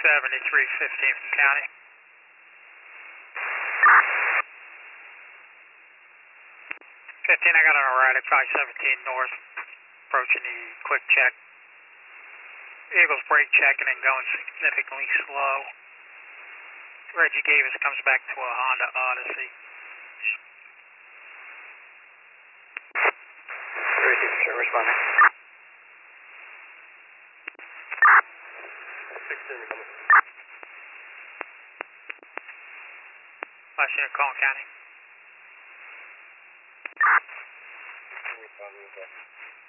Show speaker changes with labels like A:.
A: 7315 from county. 15, I got an erratic 517 north, approaching the quick check. Vehicle's brake checking and going significantly slow. Reggie Davis comes back to a Honda Odyssey.
B: Responding.
C: 16 coming.
A: Last unit calling county.
C: Responding.